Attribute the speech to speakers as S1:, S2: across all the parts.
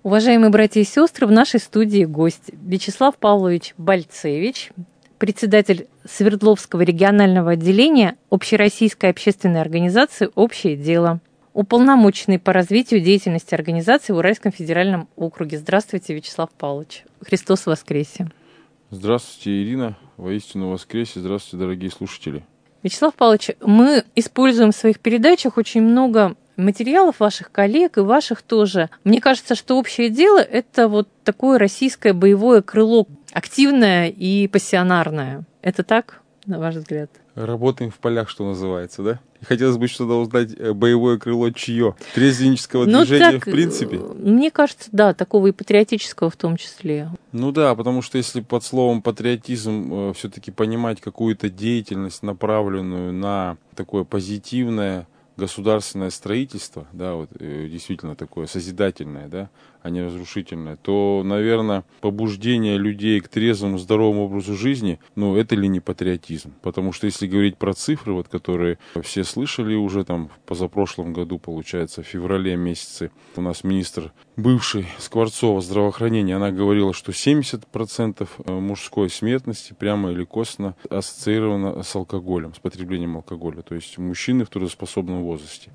S1: Уважаемые братья и сестры, в нашей студии гость Вячеслав Павлович Бальцевич, председатель Свердловского регионального отделения Общероссийской общественной организации «Общее дело», уполномоченный по развитию деятельности организации в Уральском федеральном округе. Здравствуйте, Вячеслав Павлович. Христос воскресе.
S2: Здравствуйте, Ирина. Воистину воскресе. Здравствуйте, дорогие слушатели.
S1: Вячеслав Павлович, мы используем в своих передачах очень много материалов ваших коллег и ваших тоже. Мне кажется, что «Общее дело» — это вот такое российское боевое крыло, активное и пассионарное. Это так, на ваш взгляд?
S2: Работаем в полях, что называется, да? И хотелось бы что-то узнать, боевое крыло чье? Трезвеннического движения так, в принципе?
S1: Мне кажется, да, такого и патриотического в том числе.
S2: Ну да, потому что если под словом патриотизм все-таки понимать какую-то деятельность, направленную на такое позитивное государственное строительство, да, вот действительно такое созидательное, да, а не разрушительное, то, наверное, побуждение людей к трезвому, здоровому образу жизни, ну, это ли не патриотизм? Потому что если говорить про цифры, вот, которые все слышали уже там в позапрошлом году, получается, в феврале месяце, у нас министр бывший Скворцова здравоохранения, она говорила, что 70% мужской смертности прямо или косвенно ассоциировано с алкоголем, с потреблением алкоголя, то есть мужчины в трудоспособном возрасте.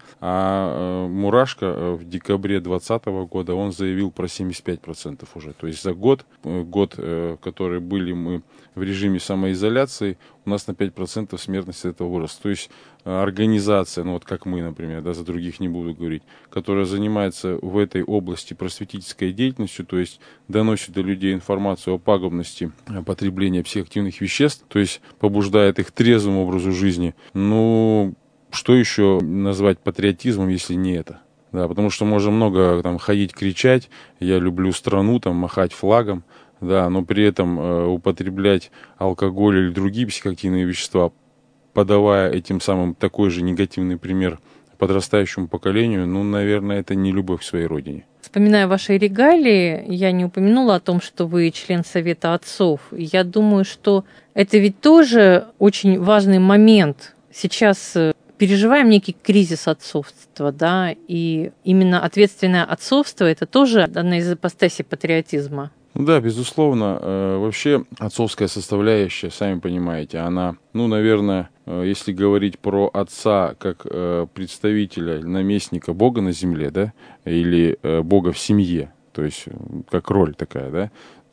S2: А Мурашко в декабре 2020 года, он заявил про 75% уже. То есть за год, который были мы в режиме самоизоляции, у нас на 5% смертность этого возраста. То есть организация, ну вот как мы, например, да, за других не буду говорить, которая занимается в этой области просветительской деятельностью, то есть доносит до людей информацию о пагубности потребления психоактивных веществ, то есть побуждает их к трезвому образу жизни. Ну, что еще назвать патриотизмом, если не это? Да, потому что можно много там ходить, кричать, я люблю страну, там, махать флагом, да, но при этом употреблять алкоголь или другие психоактивные вещества, подавая этим самым такой же негативный пример подрастающему поколению, ну, наверное, это не любовь к своей родине.
S1: Вспоминая ваши регалии, я не упомянула о том, что вы член Совета отцов. Я думаю, что это ведь тоже очень важный момент. Сейчас переживаем некий кризис отцовства, да, и именно ответственное отцовство – это тоже одна из ипостасей патриотизма.
S2: Да, безусловно. Вообще отцовская составляющая, сами понимаете, она, ну, наверное, если говорить про отца как представителя, наместника Бога на земле, да, или Бога в семье, то есть как роль такая, да,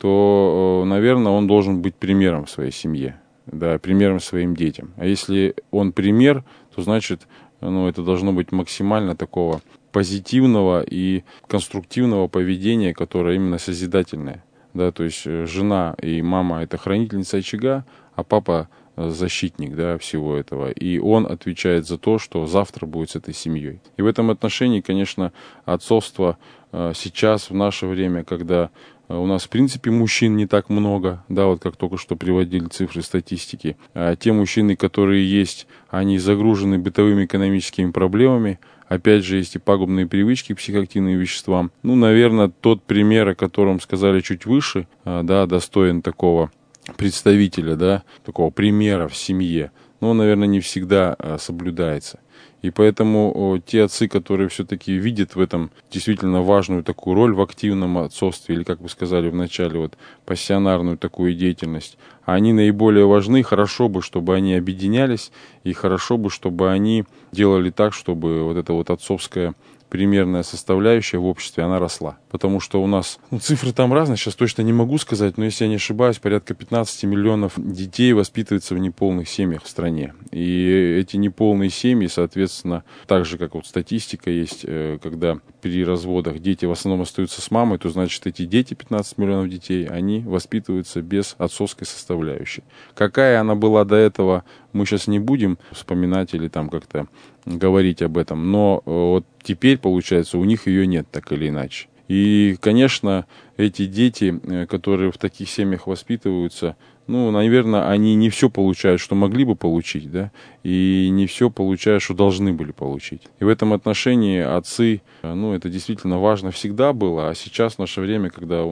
S2: то, наверное, он должен быть примером в своей семье, да, примером своим детям. А если он пример, то значит, ну, это должно быть максимально такого позитивного и конструктивного поведения, которое именно созидательное. Да, то есть жена и мама — это хранительница очага, а папа — защитник, да, всего этого. И он отвечает за то, что завтра будет с этой семьей. И в этом отношении, конечно, отцовство сейчас, в наше время, когда у нас, в принципе, мужчин не так много, да, вот как только что приводили цифры статистики. А те мужчины, которые есть, они загружены бытовыми экономическими проблемами. Опять же, есть и пагубные привычки к психоактивным веществам. Ну, наверное, тот пример, о котором сказали чуть выше, да, достоин такого представителя, да, такого примера в семье. Но он, наверное, не всегда соблюдается. И поэтому те отцы, которые все-таки видят в этом действительно важную такую роль в активном отцовстве, или, как вы сказали в начале, вот пассионарную такую деятельность, они наиболее важны. Хорошо бы, чтобы они объединялись, и хорошо бы, чтобы они делали так, чтобы вот эта вот отцовская примерная составляющая в обществе, она росла. Потому что у нас, цифры там разные, сейчас точно не могу сказать, но если я не ошибаюсь, порядка 15 миллионов детей воспитывается в неполных семьях в стране. И эти неполные семьи, соответственно, так же, как вот статистика есть, когда при разводах дети в основном остаются с мамой, то значит эти дети, 15 миллионов детей, они воспитываются без отцовской составляющей. Какая она была до этого, мы сейчас не будем вспоминать или там как-то говорить об этом, но вот теперь, получается, у них ее нет, так или иначе. И, конечно, эти дети, которые в таких семьях воспитываются, ну, наверное, они не все получают, что могли бы получить, да, и не все получают, что должны были получить. И в этом отношении отцы, ну, это действительно важно всегда было, а сейчас в наше время, когда у нас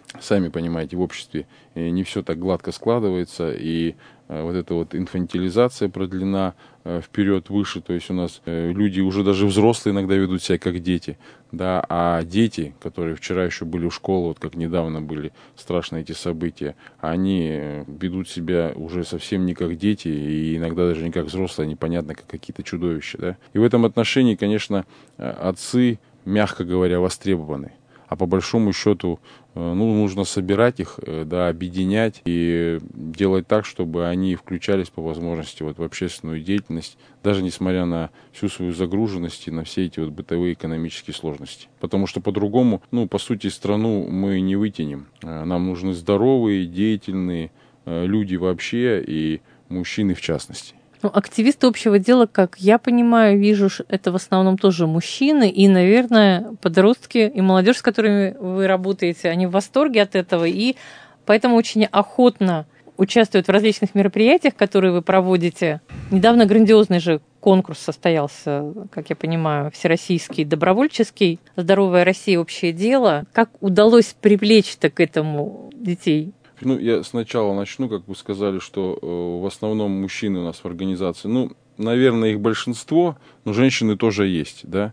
S2: сами понимаете, в обществе не все так гладко складывается, и вот эта вот инфантилизация продлена вперед, выше, то есть у нас люди уже даже взрослые иногда ведут себя как дети, да, а дети, которые вчера еще были в школе, вот как недавно были страшные эти события, они ведут себя уже совсем не как дети, и иногда даже не как взрослые, непонятно, как какие-то чудовища, да. И в этом отношении, конечно, отцы, мягко говоря, востребованы. А по большому счету, нужно собирать их, да, объединять и делать так, чтобы они включались по возможности вот в общественную деятельность, даже несмотря на всю свою загруженность и на все эти вот бытовые экономические сложности. Потому что по-другому, по сути, страну мы не вытянем. Нам нужны здоровые, деятельные люди вообще и мужчины в частности.
S1: Активисты общего дела, как я понимаю, вижу, это в основном тоже мужчины и, наверное, подростки и молодежь, с которыми вы работаете, они в восторге от этого и поэтому очень охотно участвуют в различных мероприятиях, которые вы проводите. Недавно грандиозный же конкурс состоялся, как я понимаю, всероссийский, добровольческий «Здоровая Россия. Общее дело». Как удалось привлечь-то к этому детей?
S2: Я сначала начну, как вы сказали, что в основном мужчины у нас в организации. Наверное, их большинство, но женщины тоже есть, да.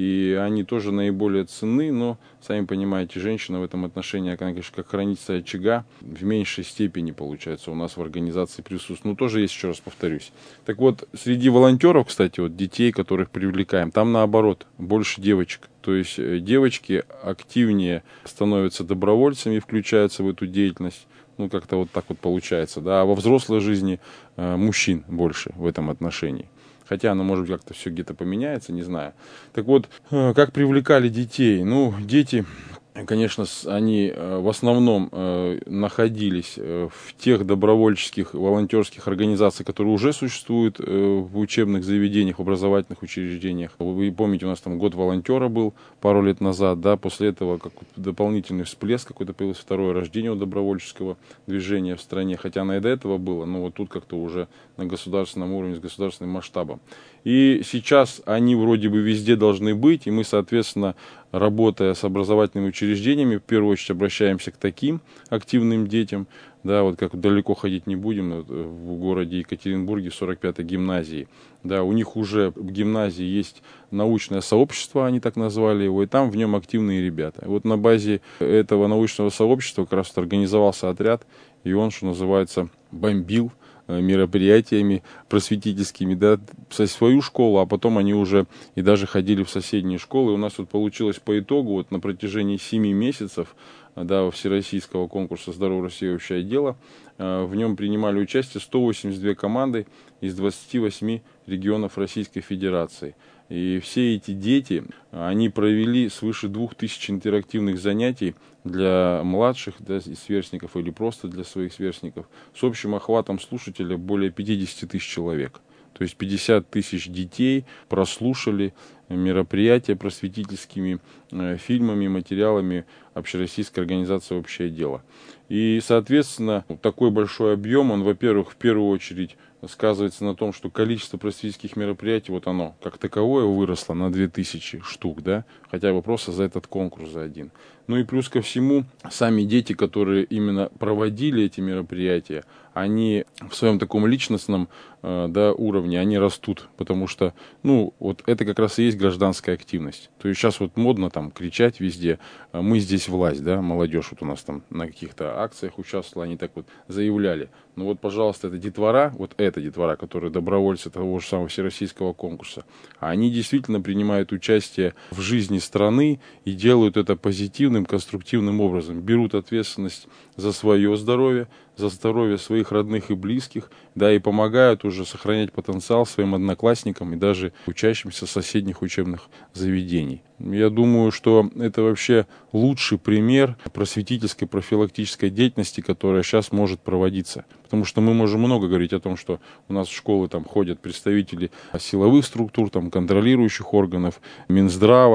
S2: И они тоже наиболее ценны, но, сами понимаете, женщина в этом отношении, она, конечно, как хранительница очага, в меньшей степени, получается, у нас в организации присутствует. Тоже есть, еще раз повторюсь. Так вот, среди волонтеров, кстати, вот детей, которых привлекаем, там наоборот, больше девочек. То есть девочки активнее становятся добровольцами, включаются в эту деятельность. Как-то вот так вот получается, да. А во взрослой жизни мужчин больше в этом отношении. Хотя оно, может быть, как-то все где-то поменяется, не знаю. Так вот, как привлекали детей? Дети, конечно, они в основном находились в тех добровольческих, волонтерских организациях, которые уже существуют в учебных заведениях, в образовательных учреждениях. Вы помните, у нас там год волонтера был пару лет назад, да, после этого как дополнительный всплеск какой-то появился, второе рождение у добровольческого движения в стране, хотя оно и до этого было, но вот тут как-то уже на государственном уровне, с государственным масштабом. И сейчас они вроде бы везде должны быть, и мы, соответственно, работая с образовательными учреждениями, в первую очередь обращаемся к таким активным детям, да, вот как далеко ходить не будем, в городе Екатеринбурге, 45-й гимназии, да, у них уже в гимназии есть научное сообщество, они так назвали его, и там в нем активные ребята. Вот на базе этого научного сообщества как раз организовался отряд, и он, что называется, бомбил мероприятиями просветительскими, да, свою школу, а потом они уже и даже ходили в соседние школы. У нас вот получилось по итогу вот на протяжении 7 месяцев, да, всероссийского конкурса «Здоровая Россия. Общее дело», в нем принимали участие 182 команды из 28 регионов Российской Федерации. И все эти дети, они провели свыше 2000 интерактивных занятий для младших, да, сверстников или просто для своих сверстников с общим охватом слушателя более 50 тысяч человек. То есть 50 тысяч детей прослушали мероприятия просветительскими фильмами, материалами Общероссийской организации «Общее дело». И, соответственно, такой большой объем, он, во-первых, в первую очередь сказывается на том, что количество просветительских мероприятий, вот оно, как таковое, выросло на 2000 штук, да, хотя бы просто за этот конкурс, за один. И плюс ко всему, сами дети, которые именно проводили эти мероприятия, они в своем таком личностном, да, уровне, они растут, потому что, вот это как раз и есть гражданская активность. То есть сейчас вот модно там кричать везде, мы здесь власть, да, молодежь вот у нас там на каких-то акциях участвовала, они так вот заявляли. Пожалуйста, это детвора, вот эта детвора, которые добровольцы того же самого всероссийского конкурса, они действительно принимают участие в жизни страны и делают это позитивным, конструктивным образом, берут ответственность за свое здоровье, за здоровье своих родных и близких, да, и помогают уже сохранять потенциал своим одноклассникам и даже учащимся соседних учебных заведений. Я думаю, что это вообще лучший пример просветительской, профилактической деятельности, которая сейчас может проводиться. Потому что мы можем много говорить о том, что у нас в школы там ходят представители силовых структур, там, контролирующих органов, Минздрава,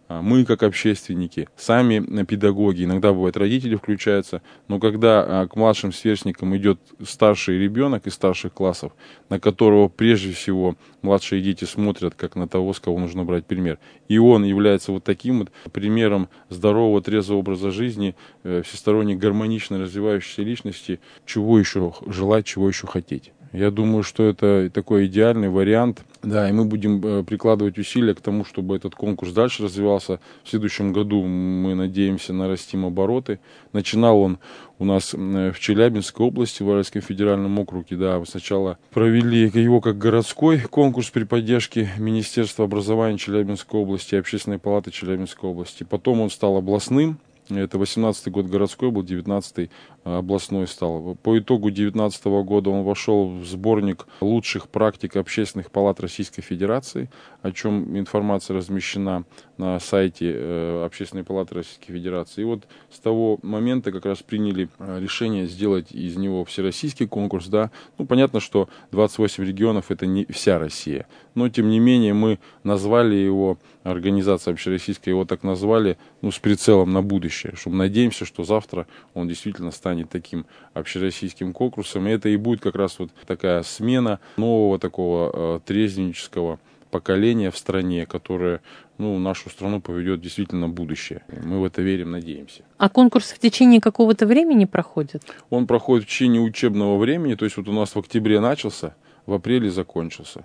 S2: мы как общественники, сами педагоги, иногда бывает родители включаются, но когда к младшим сверстникам идет старший ребенок из старших классов, на которого прежде всего младшие дети смотрят как на того, с кого нужно брать пример, и он является вот таким вот примером здорового, трезвого образа жизни, всесторонне гармонично развивающейся личности, чего еще желать, чего еще хотеть. Я думаю, что это такой идеальный вариант. Да, и мы будем прикладывать усилия к тому, чтобы этот конкурс дальше развивался. В следующем году мы надеемся нарастим обороты. Начинал он у нас в Челябинской области, в Уральском федеральном округе. Да, сначала провели его как городской конкурс при поддержке Министерства образования Челябинской области и Общественной палаты Челябинской области. Потом он стал областным. Это 18-й год городской был, 19-й областной стал. По итогу 19 года он вошел в сборник лучших практик общественных палат Российской Федерации, о чем информация размещена на сайте Общественной палаты Российской Федерации. И вот с того момента как раз приняли решение сделать из него всероссийский конкурс. Да. Ну, понятно, что 28 регионов — это не вся Россия. Но, тем не менее, мы назвали его, организация общероссийская его так назвали, с прицелом на будущее, чтобы надеемся, что завтра он действительно станет таким общероссийским конкурсом. И это и будет как раз вот такая смена нового такого трезвеннического поколения в стране, которое нашу страну поведет действительно в будущее. Мы в это верим, надеемся.
S1: А конкурс в течение какого-то времени проходит?
S2: Он проходит в течение учебного времени, то есть вот у нас в октябре начался, в апреле закончился.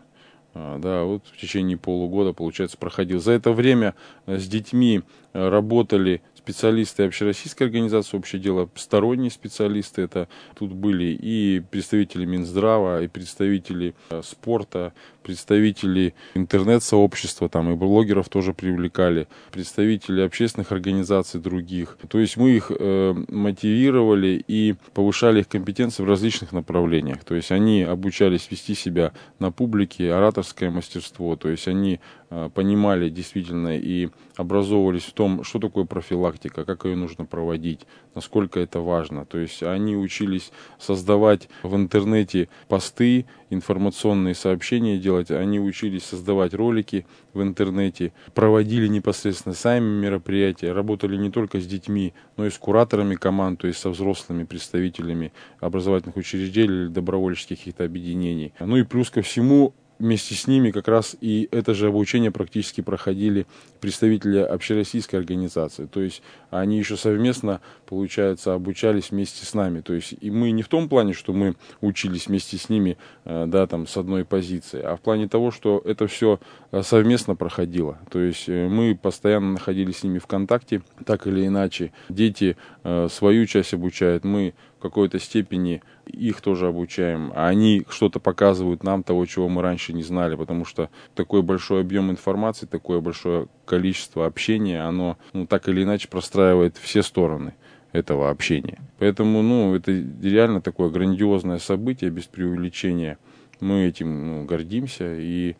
S2: Да, вот в течение полугода, получается, проходил. За это время с детьми работали специалисты общероссийской организации «Общее дело», сторонние специалисты. Это тут были и представители Минздрава, и представители спорта, представители интернет-сообщества, там и блогеров тоже привлекали, представители общественных организаций других. То есть мы их мотивировали и повышали их компетенции в различных направлениях. То есть они обучались вести себя на публике, ораторское мастерство. То есть они понимали действительно и образовывались в том, что такое профилактика, как ее нужно проводить, насколько это важно. То есть они учились создавать в интернете посты, информационные сообщения делать, они учились создавать ролики в интернете, проводили непосредственно сами мероприятия, работали не только с детьми, но и с кураторами команд, то есть со взрослыми представителями образовательных учреждений или добровольческих каких-то объединений. Ну и плюс ко всему, вместе с ними как раз и это же обучение практически проходили представители общероссийской организации. То есть они еще совместно, получается, обучались вместе с нами. То есть и мы не в том плане, что мы учились вместе с ними, да, там, с одной позиции, а в плане того, что это все совместно проходило. То есть мы постоянно находились с ними в контакте, так или иначе. Дети свою часть обучают, мы в какой-то степени их тоже обучаем, а они что-то показывают нам, того, чего мы раньше не знали, потому что такой большой объем информации, такое большое количество общения, оно так или иначе простраивает все стороны этого общения. Поэтому, это реально такое грандиозное событие, без преувеличения. Мы этим гордимся, и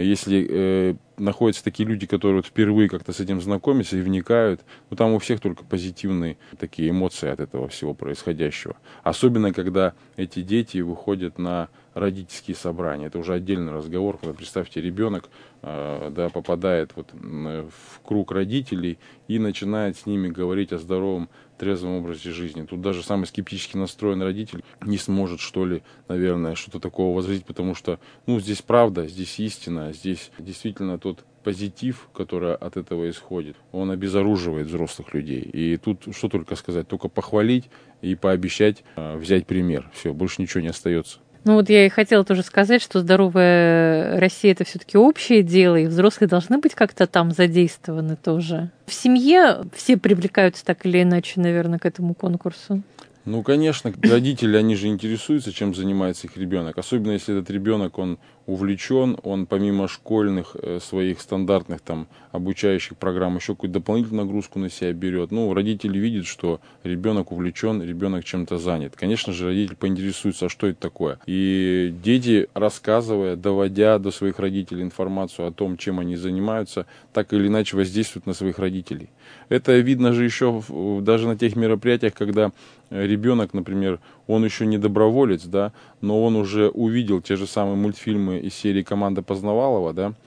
S2: если находятся такие люди, которые впервые как-то с этим знакомятся и вникают, там у всех только позитивные такие эмоции от этого всего происходящего. Особенно, когда эти дети выходят на родительские собрания. Это уже отдельный разговор, когда, представьте, ребенок попадает в круг родителей и начинает с ними говорить о здоровом, трезвом образе жизни. Тут даже самый скептически настроенный родитель не сможет, наверное, что-то такого возразить, потому что, здесь правда, здесь истина, здесь действительно тот позитив, который от этого исходит, он обезоруживает взрослых людей. И тут что только сказать, только похвалить и пообещать взять пример. Все, больше ничего не остается.
S1: Я и хотела тоже сказать, что здоровая Россия — это все-таки общее дело, и взрослые должны быть как-то там задействованы тоже. В семье все привлекаются так или иначе, наверное, к этому конкурсу.
S2: Конечно, родители, они же интересуются, чем занимается их ребенок. Особенно, если этот ребенок, он увлечен, он помимо школьных своих стандартных обучающих программ еще какую-то дополнительную нагрузку на себя берет. Родители видят, что ребенок увлечен, ребенок чем-то занят. Конечно же, родитель поинтересуется, а что это такое. И дети, рассказывая, доводя до своих родителей информацию о том, чем они занимаются, так или иначе воздействуют на своих родителей. Это видно же еще даже на тех мероприятиях, когда ребенок, например, он еще не доброволец, да, но он уже увидел те же самые мультфильмы из серии «Команда Познавалова», да,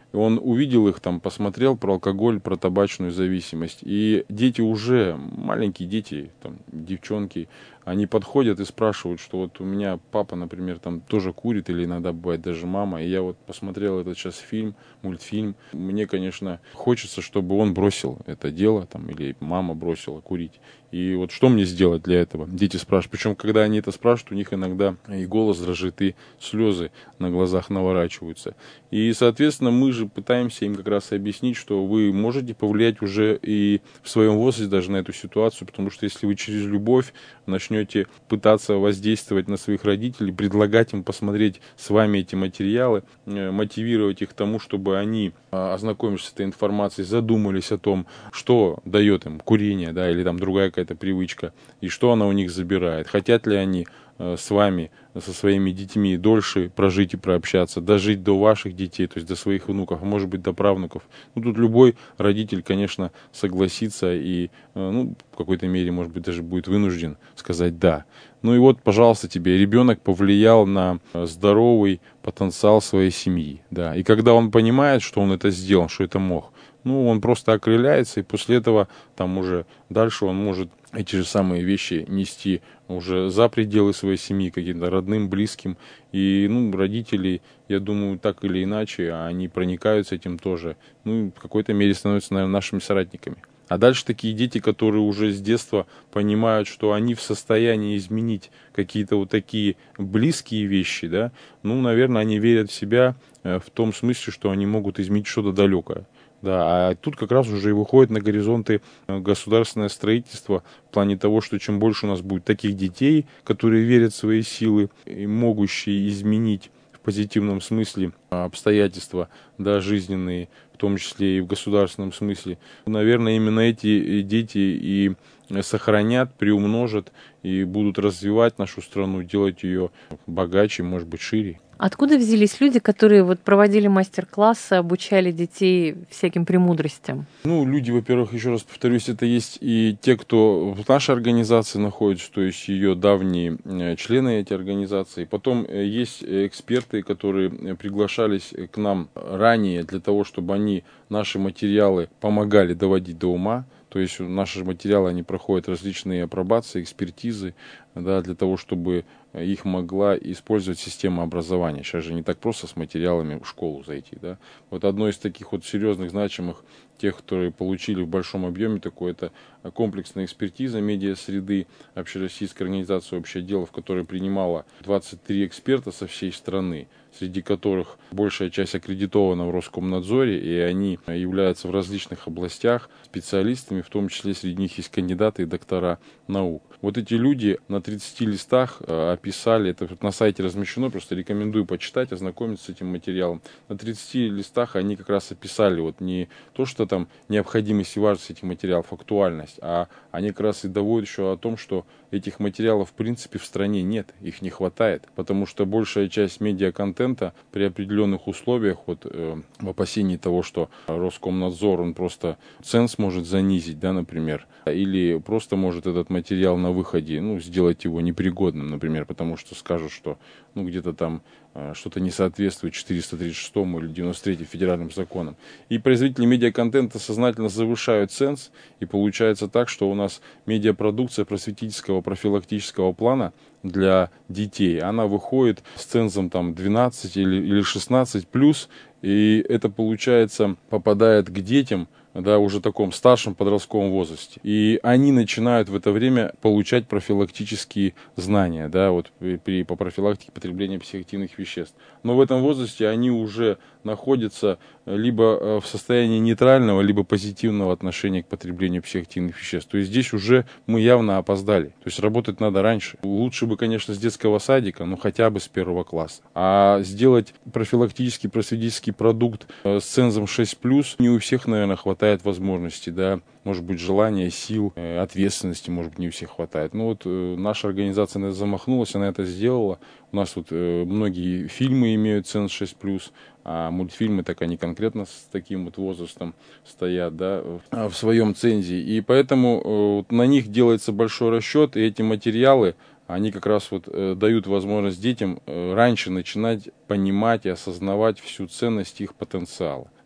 S2: он увидел их там, посмотрел про алкоголь, про табачную зависимость. И дети уже, маленькие дети, там, девчонки, они подходят и спрашивают, что вот у меня папа, например, там тоже курит, или иногда бывает даже мама. И я вот посмотрел этот сейчас фильм, мультфильм. Мне, конечно, хочется, чтобы он бросил это дело, там, или мама бросила курить. И вот что мне сделать для этого? Дети спрашивают. Причем, когда они это спрашивают, у них иногда и голос дрожит, и слезы на глазах наворачиваются. И, соответственно, мы же пытаемся им как раз объяснить, что вы можете повлиять уже и в своем возрасте даже на эту ситуацию, потому что если вы через любовь начнете пытаться воздействовать на своих родителей, предлагать им посмотреть с вами эти материалы, мотивировать их к тому, чтобы они, ознакомившись с этой информацией, задумались о том, что дает им курение, да, или там другая какая-то привычка, и что она у них забирает. Хотят ли они с вами, со своими детьми дольше прожить и прообщаться, дожить до ваших детей, то есть до своих внуков, а может быть до правнуков. Ну, тут любой родитель, конечно, согласится и, ну, в какой-то мере, может быть, даже будет вынужден сказать «да». Ну и вот, пожалуйста, тебе ребенок повлиял на здоровый потенциал своей семьи, да. И когда он понимает, что он это сделал, что это мог, ну, он просто окрыляется, и после этого там уже дальше он может эти же самые вещи нести уже за пределы своей семьи, каким-то родным, близким. И, ну, родители, я думаю, так или иначе, они проникаются этим тоже. Ну, в какой-то мере становятся, наверное, нашими соратниками. А дальше такие дети, которые уже с детства понимают, что они в состоянии изменить какие-то вот такие близкие вещи, да, ну, наверное, они верят в себя в том смысле, что они могут изменить что-то далекое. Да, а тут как раз уже и выходит на горизонты государственное строительство в плане того, что чем больше у нас будет таких детей, которые верят в свои силы и могущие изменить в позитивном смысле обстоятельства, да, жизненные, в том числе и в государственном смысле, наверное, именно эти дети и сохранят, приумножат и будут развивать нашу страну, делать ее богаче, может быть, шире.
S1: Откуда взялись люди, которые вот проводили мастер-классы, обучали детей всяким премудростям?
S2: Ну, люди, во-первых, еще раз повторюсь, это есть и те, кто в нашей организации находится, то есть ее давние члены этой организации. Потом есть эксперты, которые приглашались к нам ранее для того, чтобы они наши материалы помогали доводить до ума. То есть наши материалы, они проходят различные апробации, экспертизы, да, для того, чтобы их могла использовать система образования. Сейчас же не так просто с материалами в школу зайти. Да. Вот одно из таких вот серьезных, значимых, тех, которые получили в большом объеме такое, это комплексная экспертиза медиасреды Общероссийской организации «Общее дело», в которой принимала 23 эксперта со всей страны, среди которых большая часть аккредитована в Роскомнадзоре, и они являются в различных областях специалистами, в том числе среди них есть кандидаты и доктора наук. Вот эти люди на 30 листах описали, это на сайте размещено, просто рекомендую почитать, ознакомиться с этим материалом. На 30 листах они как раз описали вот не то, что там необходимость и важность этих материалов, актуальность, а они как раз и доводят еще о том, что этих материалов в принципе в стране нет, их не хватает, потому что большая часть медиаконтента при определенных условиях, вот в опасении того, что Роскомнадзор, он просто ценз может занизить, да, например, или просто может этот материал на выходе, ну, сделать его непригодным, например, потому что скажут, что, ну, где-то там что-то не соответствует 436 или 93 федеральным законам. И производители медиаконтента сознательно завышают ценз, и получается так, что у нас медиапродукция просветительского профилактического плана для детей, она выходит с цензом там 12 или 16 плюс, и это, получается, попадает к детям, да, уже таком старшем подростковом возрасте. И они начинают в это время получать профилактические знания, да, вот по профилактике потребления психоактивных веществ. Но в этом возрасте они уже находятся либо в состоянии нейтрального, либо позитивного отношения к потреблению психоактивных веществ. То есть здесь уже мы явно опоздали. То есть работать надо раньше. Лучше бы, конечно, с детского садика, но хотя бы с 1 класса. А сделать профилактический просветительский продукт с цензом 6+, не у всех, наверное, хватает возможности, да, может быть, желания, сил, ответственности, может быть, не у всех хватает. Но вот наша организация на это замахнулась, она это сделала. У нас тут многие фильмы имеют ценз 6+, а мультфильмы, так они конкретно с таким вот возрастом стоят, да, в своем цензе. И поэтому на них делается большой расчет, и эти материалы, они как раз вот дают возможность детям раньше начинать понимать и осознавать всю ценность их потенциала.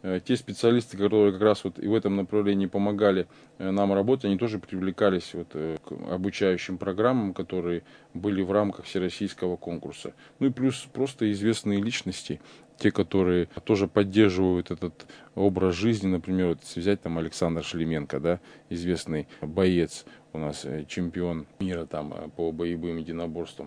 S2: те специалисты, которые как раз вот и в этом направлении помогали нам работать, они тоже привлекались вот к обучающим программам, которые были в рамках всероссийского конкурса. Ну и плюс просто известные личности, те, которые тоже поддерживают этот образ жизни, например, вот если взять там Александр Шлеменко, да, известный боец, у нас чемпион мира там по боевым единоборствам,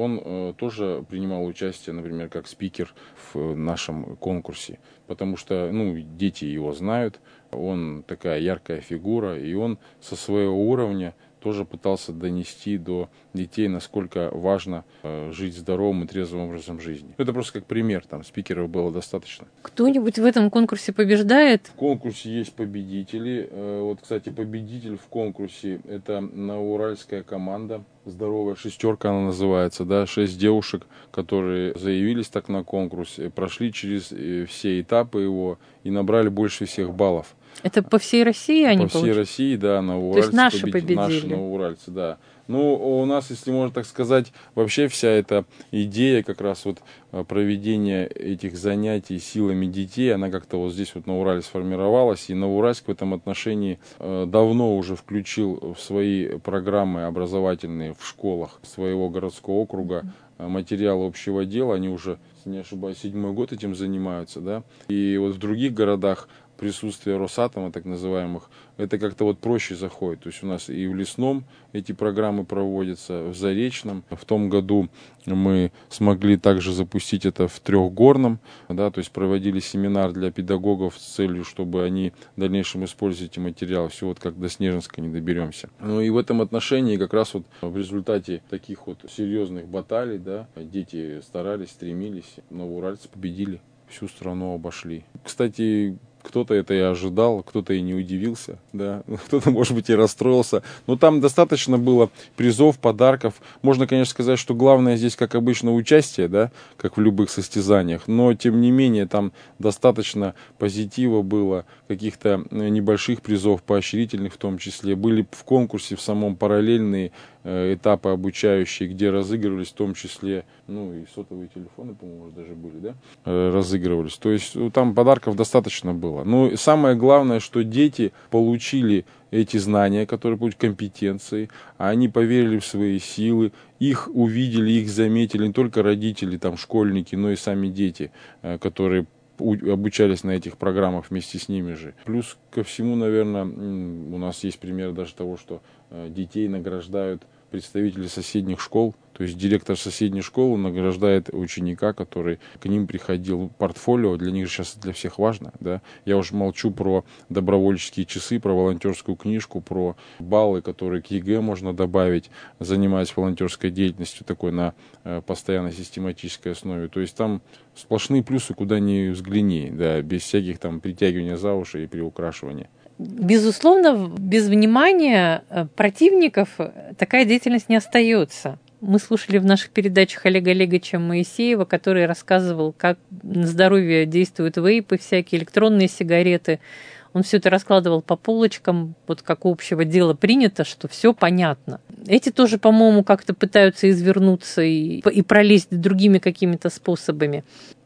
S2: он тоже принимал участие, например, как спикер в нашем конкурсе, потому что, ну, дети его знают, он такая яркая фигура, и он со своего уровня тоже пытался донести до детей, насколько важно жить здоровым и трезвым образом жизни. Это просто как пример, там спикеров было достаточно.
S1: Кто-нибудь в этом конкурсе побеждает?
S2: В конкурсе есть победители. Вот, кстати, победитель в конкурсе – это новоуральская команда. «Здоровая шестерка» она называется, да, 6 девушек, которые заявились так на конкурс, прошли через все этапы его и набрали больше всех баллов.
S1: Это по всей России они
S2: получили? По всей России, да, новоуральцы.
S1: То есть наши победили?
S2: Наши новоуральцы, да. Ну, у нас, если можно так сказать, вообще вся эта идея как раз вот проведения этих занятий силами детей, она как-то вот здесь вот на Урале сформировалась, и Новоуральск в этом отношении давно уже включил в свои программы образовательные в школах своего городского округа материалы общего дела, они уже, если не ошибаюсь, 7-й год этим занимаются, да, и вот в других городах присутствие Росатома, так называемых, это как-то вот проще заходит. То есть у нас и в Лесном эти программы проводятся, в Заречном. В том году мы смогли также запустить это в Трехгорном, да, то есть проводили семинар для педагогов с целью, чтобы они в дальнейшем использовали эти материалы. Все вот как до Снежинска не доберемся. Ну и в этом отношении как раз вот в результате таких вот серьезных баталий, да, дети старались, стремились, новоуральцы победили, всю страну обошли. Кстати, кто-то это и ожидал, кто-то и не удивился, да, кто-то, может быть, и расстроился. Но там достаточно было призов, подарков. Можно, конечно, сказать, что главное здесь, как обычно, участие, да, как в любых состязаниях. Но, тем не менее, там достаточно позитива было, каких-то небольших призов, поощрительных в том числе. Были в конкурсе в самом параллельные этапы обучающие, где разыгрывались в том числе, ну и сотовые телефоны, по-моему, даже были, да, разыгрывались. То есть там подарков достаточно было. Но самое главное, что дети получили эти знания, которые будут компетенции, а они поверили в свои силы, их увидели, их заметили не только родители, там, школьники, но и сами дети, которые обучались на этих программах вместе с ними же. Плюс ко всему, наверное, у нас есть пример даже того, что детей награждают представители соседних школ, то есть директор соседней школы награждает ученика, который к ним приходил, портфолио, для них же сейчас для всех важно, да. Я уж молчу про добровольческие часы, про волонтерскую книжку, про баллы, которые к ЕГЭ можно добавить, занимаясь волонтерской деятельностью такой на постоянной систематической основе. То есть там сплошные плюсы, куда ни взгляни, да, без всяких там притягивания за уши и приукрашивания.
S1: Безусловно, без внимания противников такая деятельность не остается. Мы слушали в наших передачах Олега Олеговича Моисеева, который рассказывал, как на здоровье действуют вейпы, всякие электронные сигареты. Он все это раскладывал по полочкам, вот как общего дела принято, что все понятно. Эти тоже, по-моему, как-то пытаются извернуться и пролезть другими какими-то способами.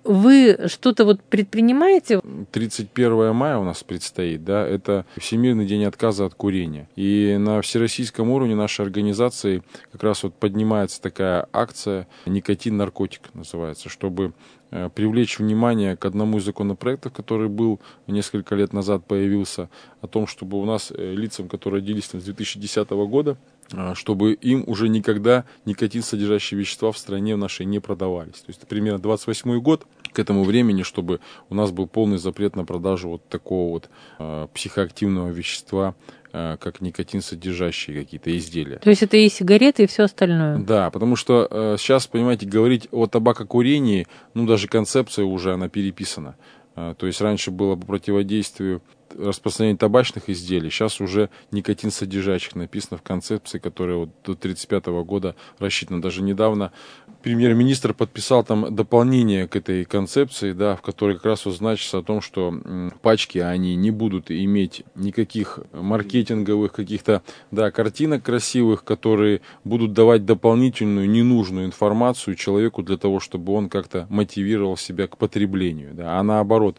S1: Вы что-то вот предпринимаете?
S2: 31 мая у нас предстоит, да, это Всемирный день отказа от курения. И на всероссийском уровне нашей организации как раз вот поднимается такая акция «Никотин-наркотик» называется, чтобы привлечь внимание к одному из законопроектов, который был несколько лет назад появился, о том, чтобы у нас лицам, которые родились с 2010 года, чтобы им уже никогда никотин содержащие вещества в стране нашей не продавались. То есть примерно 28 год к этому времени, чтобы у нас был полный запрет на продажу вот такого вот психоактивного вещества, как никотин содержащие какие-то изделия.
S1: То есть это и сигареты, и все остальное?
S2: Да, потому что сейчас, понимаете, говорить о табакокурении, ну даже концепция уже, она переписана. То есть раньше было по противодействию распространения табачных изделий. Сейчас уже никотин содержащих написано в концепции, которая вот до 1935 года рассчитана. Даже недавно премьер-министр подписал там дополнение к этой концепции, да, в которой как раз вот значится о том, что пачки, они не будут иметь никаких маркетинговых каких-то, да, картинок красивых, которые будут давать дополнительную ненужную информацию человеку для того, чтобы он как-то мотивировал себя к потреблению. Да. А наоборот,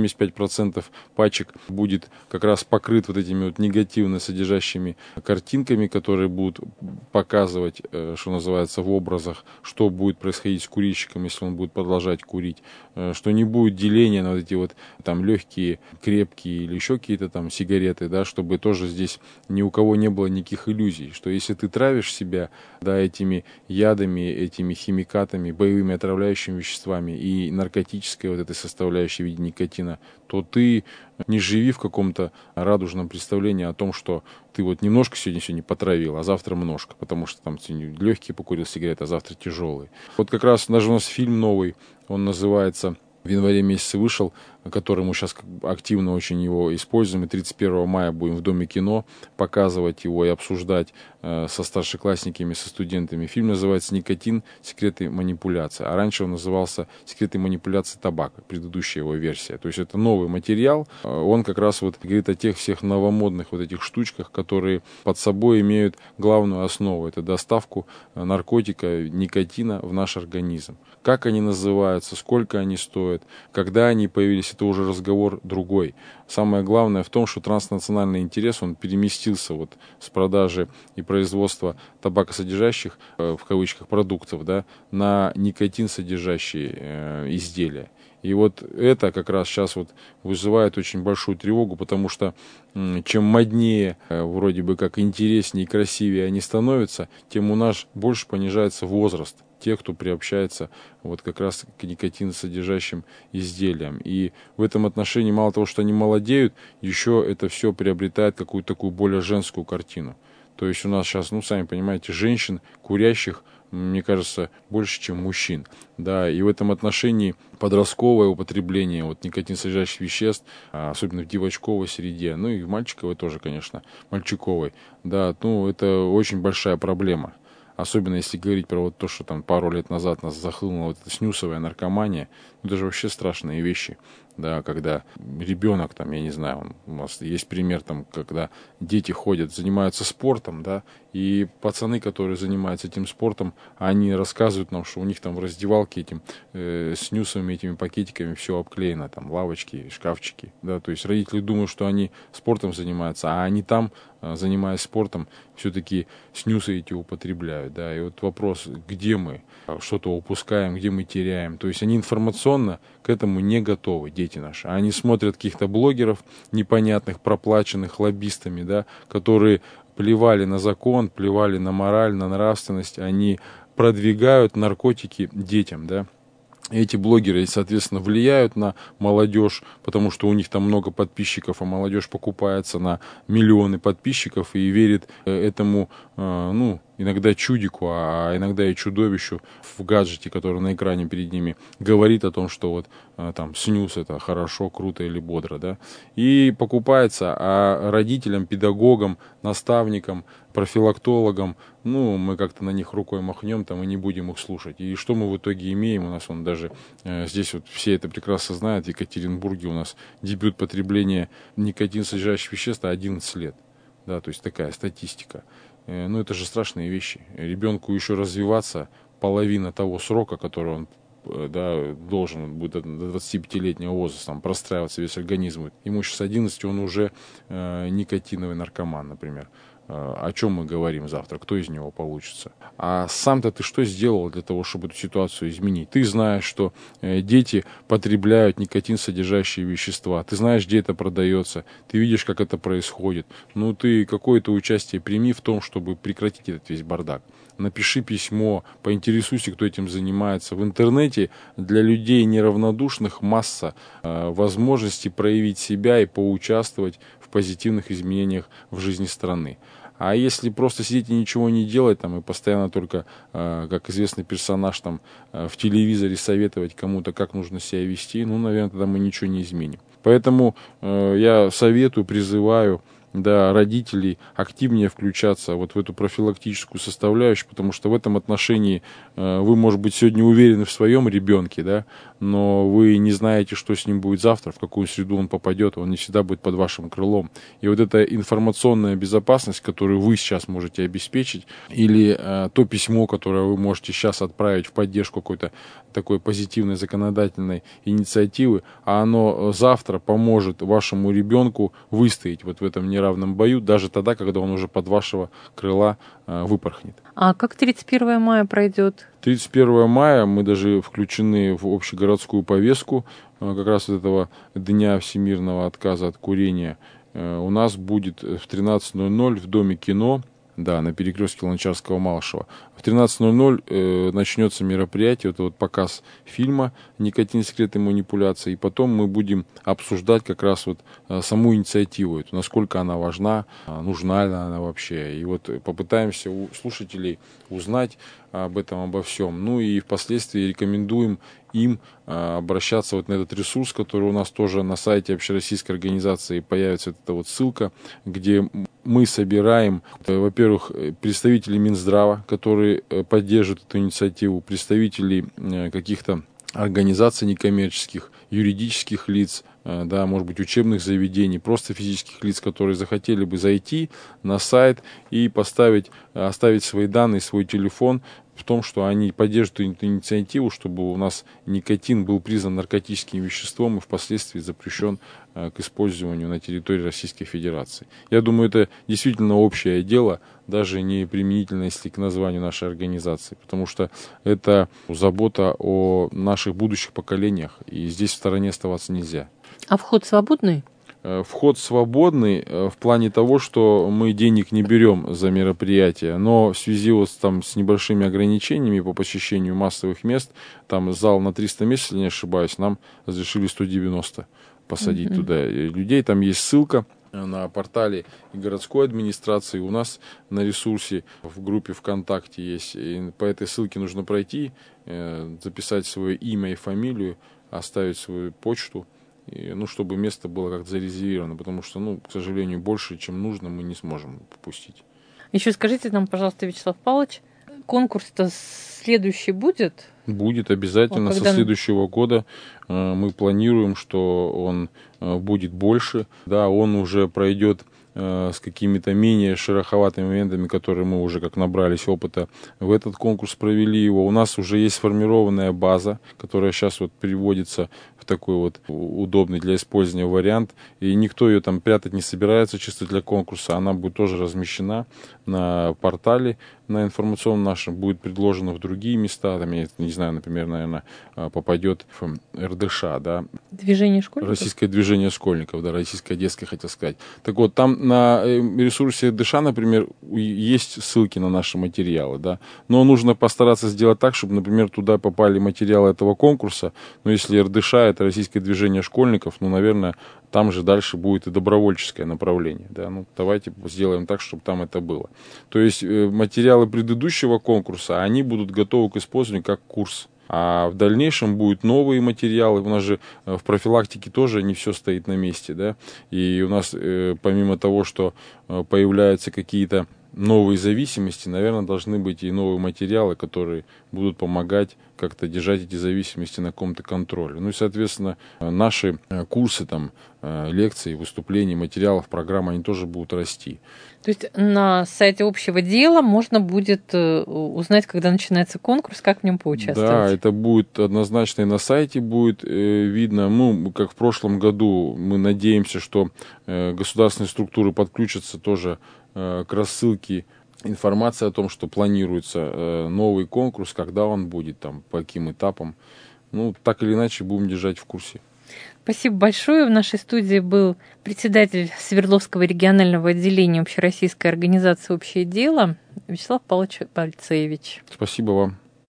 S2: 75% пачек будет как раз покрыт вот этими вот негативно содержащими картинками, которые будут показывать, что называется, в образах, что будет происходить с курильщиком, если он будет продолжать курить, что не будет деления на вот эти вот там легкие, крепкие или еще какие-то там сигареты, да, чтобы тоже здесь ни у кого не было никаких иллюзий, что если ты травишь себя, да, этими ядами, этими химикатами, боевыми отравляющими веществами и наркотической вот этой составляющей в виде никотина, то ты не живи в каком-то радужном представлении о том, что ты вот немножко сегодня потравил, а завтра немножко, потому что там легкие покурил сигареты, а завтра тяжелые. Вот как раз даже у нас фильм новый, он называется, в январе месяце вышел, который мы сейчас активно очень его используем, и 31 мая будем в Доме кино показывать его и обсуждать со старшеклассниками, со студентами. Фильм называется «Никотин. Секреты манипуляции», а раньше он назывался «Секреты манипуляции табака», предыдущая его версия. То есть это новый материал, он как раз вот говорит о тех всех новомодных вот этих штучках, которые под собой имеют главную основу, это доставку наркотика, никотина в наш организм. Как они называются, сколько они стоят, когда они появились, это уже разговор другой. Самое главное в том, что транснациональный интерес, он переместился вот с продажи и производства табакосодержащих, в кавычках, продуктов, да, на никотин содержащие изделия. И вот это как раз сейчас вот вызывает очень большую тревогу, потому что чем моднее, вроде бы как интереснее и красивее они становятся, тем у нас больше понижается возраст тех, кто приобщается вот как раз к никотиносодержащим изделиям. И в этом отношении мало того, что они молодеют, еще это все приобретает какую-то такую более женскую картину. То есть у нас сейчас, ну, сами понимаете, женщин, курящих, мне кажется, больше, чем мужчин. Да, и в этом отношении подростковое употребление вот никотиносодержащих веществ, особенно в девочковой среде, ну и в мальчиковой тоже, конечно, мальчиковой, да, ну, это очень большая проблема. Особенно если говорить про вот то, что там пару лет назад нас захлынула вот эта снюсовая наркомания, ну, это же вообще страшные вещи. Да, когда ребенок, там, я не знаю, у нас есть пример, там, когда дети ходят, занимаются спортом, да, и пацаны, которые занимаются этим спортом, они рассказывают нам, что у них там в раздевалке этим снюсовыми этими пакетиками все обклеено, там, лавочки, шкафчики, да, то есть родители думают, что они спортом занимаются, а они там, занимаясь спортом, все-таки снюсы эти употребляют, да, и вот вопрос, где мы что-то упускаем, где мы теряем, то есть они информационно к этому не готовы, дети наши, они смотрят каких-то блогеров непонятных, проплаченных лоббистами, да, которые плевали на закон, плевали на мораль, на нравственность, они продвигают наркотики детям, да. Эти блогеры, соответственно, влияют на молодежь, потому что у них там много подписчиков, а молодежь покупается на миллионы подписчиков и верит этому, ну, иногда чудику, а иногда и чудовищу в гаджете, который на экране перед ними говорит о том, что вот там снюс это хорошо, круто или бодро, да, и покупается, а родителям, педагогам, наставникам, профилактологам, ну, мы как-то на них рукой махнем там и не будем их слушать. И что мы в итоге имеем? У нас он даже здесь вот все это прекрасно знают, в Екатеринбурге у нас дебют потребления никотиносодержащих веществ 11 лет, да, то есть такая статистика. Ну, это же страшные вещи. Ребенку еще развиваться половина того срока, который он, да, должен будет до 25-летнего возраста там, простраиваться весь организм. Ему сейчас 11, он уже никотиновый наркоман, например. О чем мы говорим завтра, кто из него получится. А сам-то ты что сделал для того, чтобы эту ситуацию изменить? Ты знаешь, что дети потребляют никотин-содержащие вещества, ты знаешь, где это продается, ты видишь, как это происходит. Ну, ты какое-то участие прими в том, чтобы прекратить этот весь бардак. Напиши письмо, поинтересуйся, кто этим занимается. В интернете для людей неравнодушных масса возможностей проявить себя и поучаствовать в позитивных изменениях в жизни страны. А если просто сидеть и ничего не делать, там, и постоянно только, как известный персонаж, там, в телевизоре советовать кому-то, как нужно себя вести, ну, наверное, тогда мы ничего не изменим. Поэтому я советую, призываю, да, родителей активнее включаться вот в эту профилактическую составляющую, потому что в этом отношении вы, может быть, сегодня уверены в своем ребенке, да, но вы не знаете, что с ним будет завтра, в какую среду он попадет, он не всегда будет под вашим крылом. И вот эта информационная безопасность, которую вы сейчас можете обеспечить, или то письмо, которое вы можете сейчас отправить в поддержку какой-то такой позитивной законодательной инициативы, а оно завтра поможет вашему ребенку выстоять вот в этом неравном бою, даже тогда, когда он уже под вашего крыла выпорхнет.
S1: А как 31 мая пройдет?
S2: 31 мая мы даже включены в общегородскую повестку как раз вот этого Дня всемирного отказа от курения. У нас будет в 13:00 в Доме кино, да, на перекрестке Луначарского-Малышева. В 13:00 начнется мероприятие, это вот показ фильма «Никотин. Секреты манипуляции». И потом мы будем обсуждать как раз вот саму инициативу, эту, насколько она важна, нужна ли она вообще. И вот попытаемся у слушателей узнать об этом, обо всем. Ну и впоследствии рекомендуем им обращаться вот на этот ресурс, который у нас тоже на сайте общероссийской организации появится, вот эта вот ссылка, где мы собираем, во-первых, представителей Минздрава, которые поддерживают эту инициативу, представителей каких-то организаций некоммерческих, юридических лиц, да, может быть, учебных заведений, просто физических лиц, которые захотели бы зайти на сайт и оставить свои данные, свой телефон, в том, что они поддерживают эту инициативу, чтобы у нас никотин был признан наркотическим веществом и впоследствии запрещен к использованию на территории Российской Федерации. Я думаю, это действительно общее дело, даже не применительно, если к названию нашей организации, потому что это забота о наших будущих поколениях, и здесь в стороне оставаться нельзя.
S1: А вход свободный?
S2: Вход свободный в плане того, что мы денег не берем за мероприятие, но в связи вот с небольшими ограничениями по посещению массовых мест, там зал на 300 мест, если не ошибаюсь, нам разрешили 190 посадить туда людей. Там есть ссылка на портале и городской администрации, у нас на ресурсе в группе ВКонтакте есть. И по этой ссылке нужно пройти, записать свое имя и фамилию, оставить свою почту. И, чтобы место было как-то зарезервировано, потому что, к сожалению, больше, чем нужно, мы не сможем попустить.
S1: Еще скажите нам, пожалуйста, Вячеслав Павлович, конкурс-то следующий будет?
S2: Будет обязательно. Со следующего года мы планируем, что он будет больше. Да, он уже пройдет с какими-то менее шероховатыми моментами, которые мы уже как набрались опыта в этот конкурс провели его. У нас уже есть сформированная база, которая сейчас вот переводится в такой вот удобный для использования вариант. И никто ее там прятать не собирается чисто для конкурса. Она будет тоже размещена на портале, на информационном нашем, будет предложена в другие места. Там, я не знаю, например, наверное, попадет в РДШ, да.
S1: Движение школьников?
S2: Российское движение школьников, да, российское детское, хотел сказать. Так вот, там на ресурсе РДШ, например, есть ссылки на наши материалы, да. Но нужно постараться сделать так, чтобы, например, туда попали материалы этого конкурса. Но если РДШ — это российское движение школьников, наверное, там же дальше будет и добровольческое направление, да. Давайте сделаем так, чтобы там это было. То есть материалы предыдущего конкурса, они будут готовы к использованию как курс. А в дальнейшем будут новые материалы. У нас же в профилактике тоже не все стоит на месте, да. И у нас помимо того, что появляются какие-то новые зависимости, наверное, должны быть и новые материалы, которые будут помогать как-то держать эти зависимости на каком-то контроле. И, соответственно, наши курсы, там, лекции, выступления, материалов, программ, они тоже будут расти.
S1: То есть на сайте общего дела можно будет узнать, когда начинается конкурс, как в нем поучаствовать?
S2: Да, это будет однозначно и на сайте будет видно. Как в прошлом году, мы надеемся, что государственные структуры подключатся тоже к рассылке информации о том, что планируется новый конкурс, когда он будет, там, по каким этапам. Так или иначе, будем держать в курсе.
S1: Спасибо большое. В нашей студии был председатель Свердловского регионального отделения Общероссийской организации «Общее дело» Вячеслав Павлович Бальцевич.
S2: Спасибо вам.